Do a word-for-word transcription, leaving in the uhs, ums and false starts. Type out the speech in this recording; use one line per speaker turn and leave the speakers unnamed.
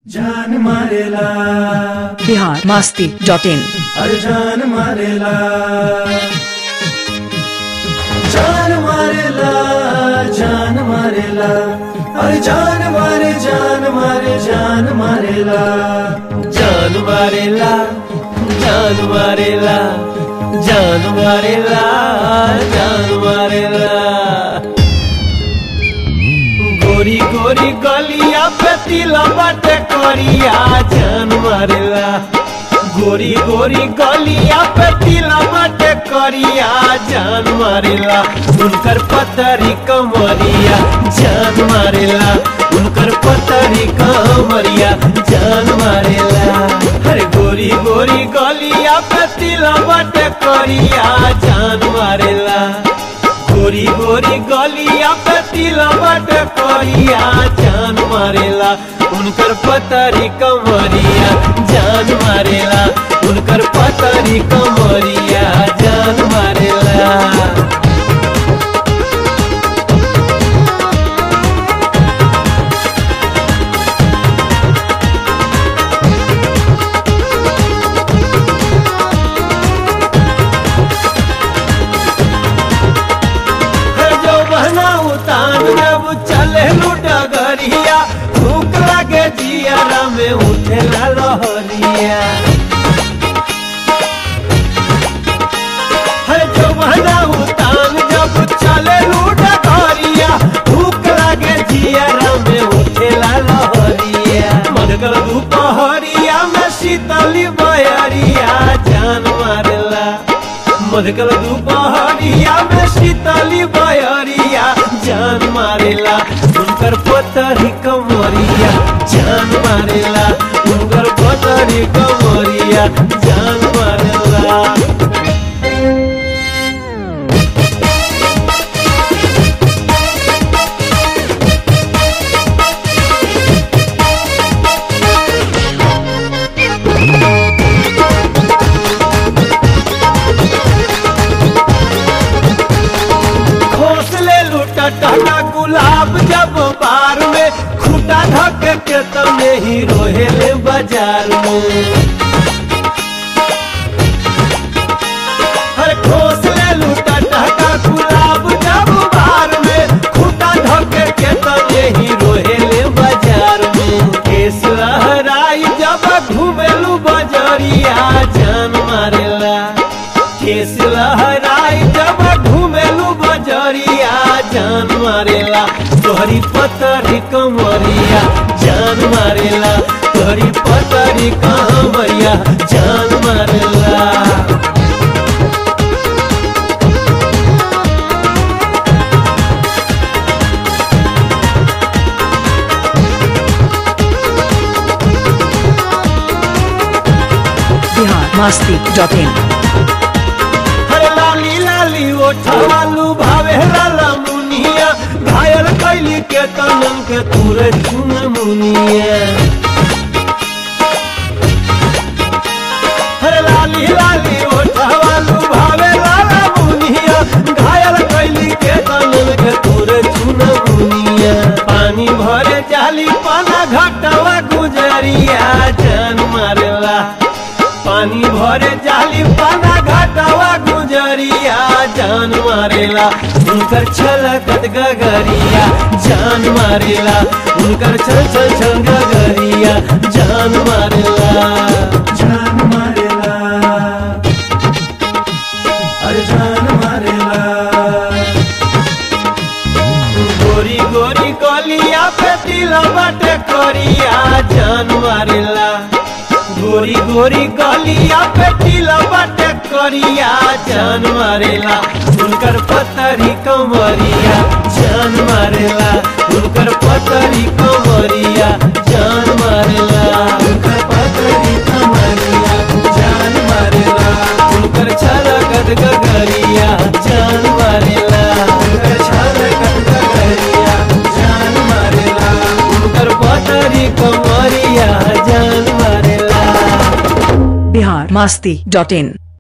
जान मारेला
बिहार मस्ती dot in.
अरे जान मारेला जान मारेला जान मारेला अरे जान मारे जान मारे जान मारेला जान मारेला जान मारेला जान मारेला जान मारेला गोरी गोरी गलिया पे तिला बाटे करिया जान मारेला गोरी गोरी गलिया पे तिला बाटे करिया जान मारेला उनकर पतरी कमरिया जान मारेला उनकर पतरी कमरिया जान मारेला अरे गोरी गोरी गलिया पे तिला बाटे करिया जान मारेला गोरी गोरी गलिया पे तिला बाटे करिया जान मारेला उनकर पतरी कमरिया जान मारेला उनकर पतरी कमरिया जान मारेला चले डगरिया भूख लगे जियारा में उठेला लहरिया हर जवाना उतान जब चले डगरिया भूख लगे जियारा में उठेला लहरिया मधुकर दोपहरिया में शीतली बयरिया जान मारेला मधुकर दोपहरिया में शीतली बयरिया जान मारेला उनकर पतरी कमरिया जान मारेला उनकर पतरी कमरिया जान मारेला टटा गुलाब जब बार में खूटा ढक के तने ही रोहेले बाजार में हर घोसले लूटा टटा गुलाब जब बार में खूटा ढक के तने ही रोहेले बाजार में केस लहराई जब घूमेलू बजरिया जान मारेला केस लहराई जब घूमेलू बजरिया जान मारेला तोहरी पतरी कमरिया जान मारेला तोहरी पतरी कमरिया जान मारेला
बिहार मस्ती डॉट इन।
हरे लाली लाली ओठवालू भावे लाला मुनिया घायल कैली के तनन के तुरे चुन मुनिया हरे लाली लाली ओठवालू भावे लाला मुनिया घायल कैली के तनन के तुरे चुन मुनिया पानी भरे जाली पाना घाटवा गुजरिया जान मारेला पानी भरे जाली पाना घाटवा गुजरिया जान मारेला उनकर छलकत गगरिया जान मारेला उनकर छल छल छल गगरिया जान मारेला जान मारेला अरे जान मारेला गोरी गोरी गलिया पे तिला बाटे करिया जान मारेला गोरी गोरी गलिया पे तिला बाटे करिया जान मारेला उनकर पतरी कमरिया जान मारेला उनकर पतरी कमरिया जान मारेला उनकर पतरी कमरिया जान मारेला उनकर छलकत गगरिया जान मारेला उनकर छलकत गगरिया जान मारेला उनकर पतरी कमरिया जान मारेला
बिहार मस्ती डॉट इन।